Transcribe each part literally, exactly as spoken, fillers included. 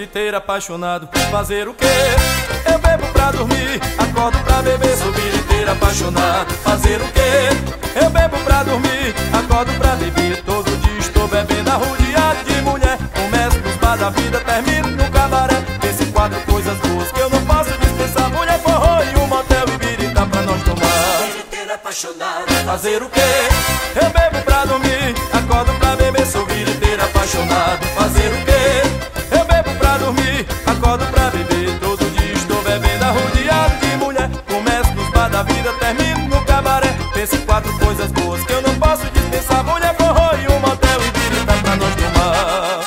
biriteiro apaixonado. Fazer o quê? Eu bebo pra dormir, acordo pra beber. Sou biriteiro apaixonado. Fazer o quê? Eu bebo pra dormir, acordo pra beber. Todo dia estou bebendo, arrodeado de mulher. Começo nos bar da vida, termino no cabaré. Pense em quatro coisas boas que eu não posso dispensar: mulher, forró e um motel e birita pra nós tomar. Biriteiro apaixonado. Fazer o quê? Eu bebo pra dormir, acordo pra beber. Sou biriteiro apaixonado. Fazer o quê? Eu bebo pra dormir, acordo pra beber. Todo dia estou bebendo, arrodeado de mulher. Começo nos bar da vida, termino no cabaré. Penso em quatro coisas boas que eu não posso dispensar: mulher, forró e um motel e birita pra nós tomar.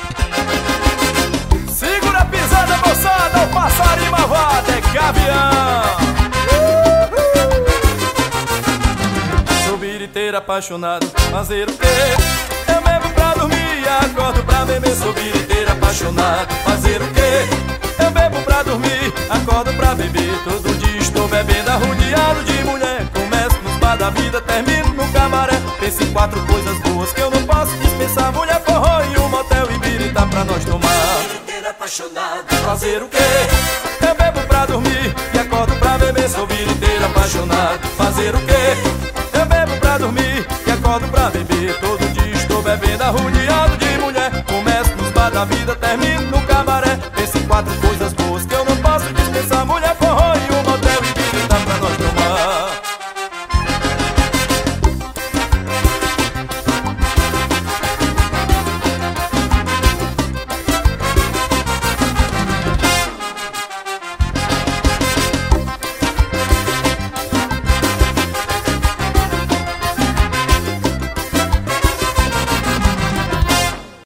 Segura a pisada, moçada, o passarinho malvado é gavião. Sou biriteiro apaixonado. Fazer o quê? Eu bebo pra dormir, acordo pra beber. Sou biriteiro apaixonado. Fazer o quê? Eu bebo pra dormir, acordo pra beber. Todo dia estou bebendo, arrodeado de mulher. Começo nos bar da vida, termino no cabaré. Penso em quatro coisas boas que eu não posso dispensar: mulher, forró e um motel e birita pra nós tomar. Biriteiro apaixonado. Fazer o quê? Eu bebo pra dormir e acordo pra beber. Sou biriteiro apaixonado. Fazer o quê? Eu bebo pra dormir e acordo pra beber. Todo dia estou bebendo, arrodeado de mulher. Começo nos bar da vida, termino no cabaré. Penso em quatro coisas